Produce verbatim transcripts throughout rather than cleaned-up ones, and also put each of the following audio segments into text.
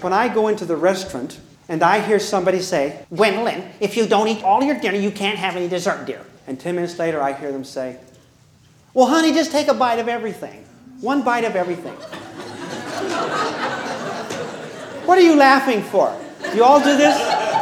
when I go into the restaurant and I hear somebody say, Gwendolyn, if you don't eat all your dinner, you can't have any dessert, dear. And ten minutes later, I hear them say, well, honey, just take a bite of everything. One bite of everything. What are you laughing for? You all do this?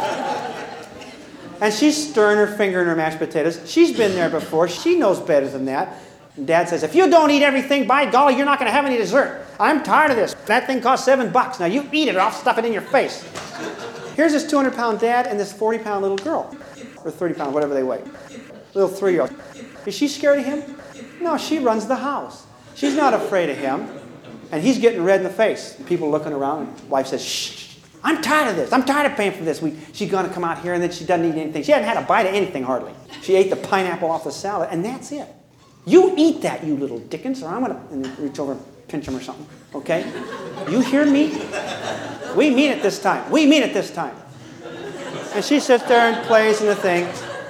And she's stirring her finger in her mashed potatoes. She's been there before. She knows better than that. And Dad says, if you don't eat everything, by golly, you're not going to have any dessert. I'm tired of this. That thing costs seven bucks. Now you eat it or I'll stuff it in your face. Here's this two hundred pound dad and this forty pound little girl. Or thirty pound, whatever they weigh. Little three-year-old. Is she scared of him? No, she runs the house. She's not afraid of him. And he's getting red in the face. People looking around. And wife says, shh, I'm tired of this. I'm tired of paying for this. We, she's going to come out here and then she doesn't eat anything. She hadn't had a bite of anything hardly. She ate the pineapple off the salad and that's it. You eat that, you little Dickens, or I'm going to reach over and pinch him or something. Okay? You hear me? We mean it this time. We mean it this time. And she sits there and plays in the thing.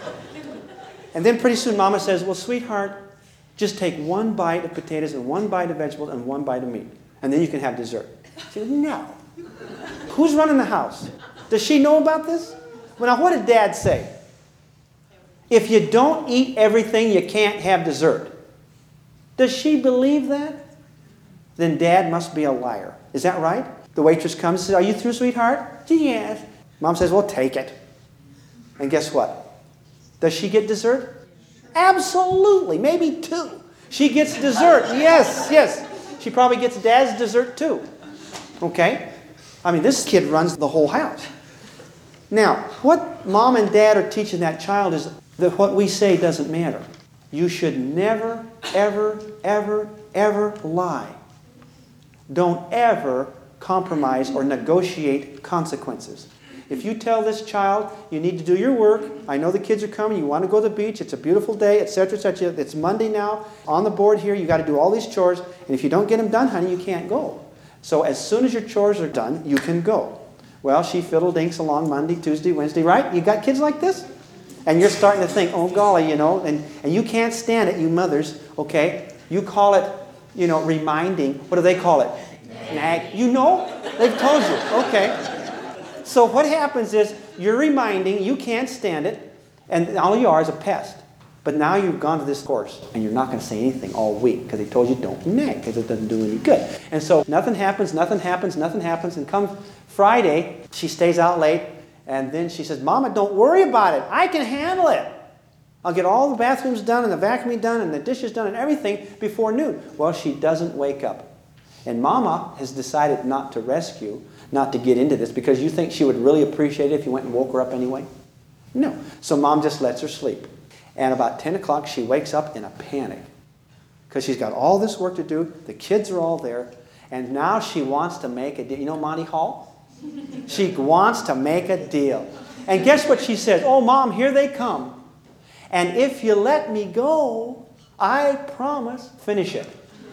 And then pretty soon Mama says, well, sweetheart, just take one bite of potatoes and one bite of vegetables and one bite of meat. And then you can have dessert. She said, no. Who's running the house? Does she know about this? Well, now, what did Dad say? If you don't eat everything, you can't have dessert. Does she believe that? Then Dad must be a liar. Is that right? The waitress comes and says, are you through, sweetheart? Yes. Mom says, well, take it. And guess what? Does she get dessert? Absolutely. Maybe two. She gets dessert. Yes, yes. She probably gets Dad's dessert too. Okay? I mean, this kid runs the whole house. Now, what Mom and Dad are teaching that child is that what we say doesn't matter. You should never, ever, ever, ever lie. Don't ever compromise or negotiate consequences. If you tell this child, you need to do your work, I know the kids are coming, you want to go to the beach, it's a beautiful day, et cetera, et cetera. It's Monday now, on the board here, you got to do all these chores, and if you don't get them done, honey, you can't go. So as soon as your chores are done, you can go. Well, she fiddle-dinks along Monday, Tuesday, Wednesday, right? You got kids like this? And you're starting to think, oh golly, you know, and, and you can't stand it, you mothers, okay? You call it, you know, reminding. What do they call it? Nag. You know? They've told you. Okay. So what happens is you're reminding, you can't stand it, and all you are is a pest. But now you've gone to this course, and you're not going to say anything all week because they told you don't nag because it doesn't do any good. And so nothing happens, nothing happens, nothing happens, and come Friday, she stays out late, and then she says, Mama, don't worry about it. I can handle it. I'll get all the bathrooms done and the vacuuming done and the dishes done and everything before noon. Well, she doesn't wake up. And Mama has decided not to rescue, not to get into this, because you think she would really appreciate it if you went and woke her up anyway? No. So Mom just lets her sleep. And about ten o'clock, she wakes up in a panic because she's got all this work to do. The kids are all there. And now she wants to make a deal. You know Monty Hall? She wants to make a deal. And guess what she says? Oh, Mom, here they come. And if you let me go, I promise, finish it.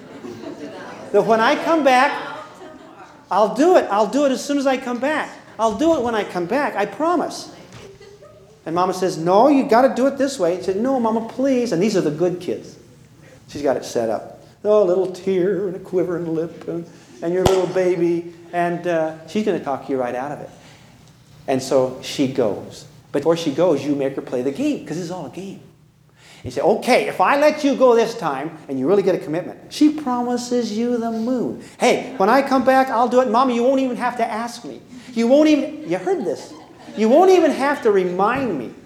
That when I come back, I'll do it. I'll do it as soon as I come back. I'll do it when I come back. I promise. And Mama says, no, you got to do it this way. She said, no, Mama, please. And these are the good kids. She's got it set up. Oh, a little tear and a quiver in the lip and, and your little baby. And uh, she's going to talk you right out of it. And so she goes. But before she goes, you make her play the game because this is all a game. You say, okay, if I let you go this time and you really get a commitment, she promises you the moon. Hey, when I come back, I'll do it. Mama, you won't even have to ask me. You won't even, you heard this. You won't even have to remind me.